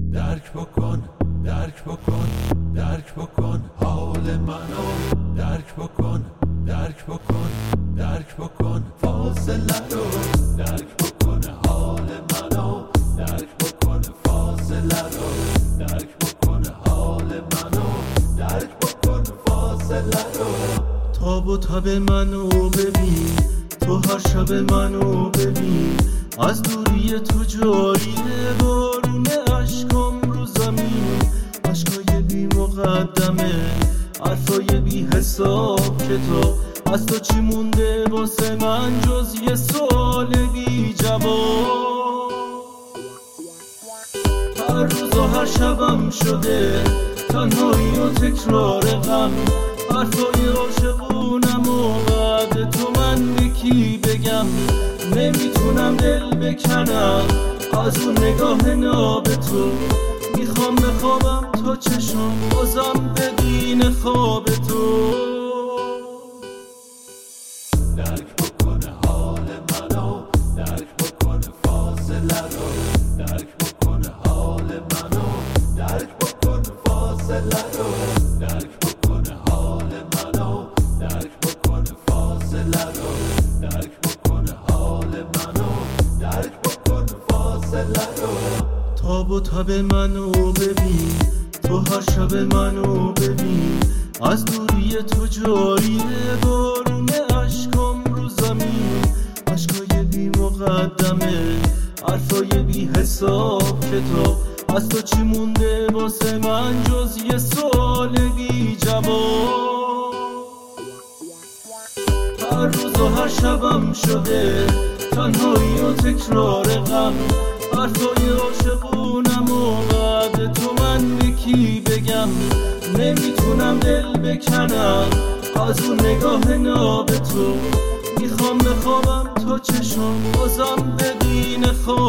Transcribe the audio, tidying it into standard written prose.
درک بکن درک بکن درک بکن حال منو، درک بکن درک بکن درک بکن فاصله رو، درک بکن حال منو، درک بکن فاصله رو، درک بکن حال منو، درک بکن فاصله رو. تاب و تب منو ببین، تو هر شب منو ببین، از دوری تو جاریه بارون عشقام رو زمین، عشقای بی مقدمه، حرفای بی حساب کتاب، از تو چی مونده واسه من جز یه سوال بی جواب. هر روز و هر شبم شده تنهایی و تکرار غم، حرفای عاشقونم و بعد تو من به کی بگم، نمیتونم دل بکنم از اون نگاه ناب تو، میخوام بخوابم تا چشم بازم بدین خواب تو. درک بکن حال منو، درک بکن فاصله رو، درک بکن حال منو، درک بکن فاصله رو، درک بکن حال منو، درک بکن فاصله رو، درک بکن حال منو، درک بکن فاصله رو. تاب و تب منو ببین، تو هر شب منو ببین، از دوری تو جاریه بارون عشقام رو زمین، عشقای بی مقدمه، حرفای بی حساب کتاب، از تو چی مونده واسه من جز یه سوال بی جواب. هر روز و هر شبم شده تنهایی و تکرار غم، حرفای عاشقونم و بعد تو من به کی بگم، نمیتونم دل بکنم از اون نگاه ناب تو، میخوام بخوابم تا چشم بازم بدین خواب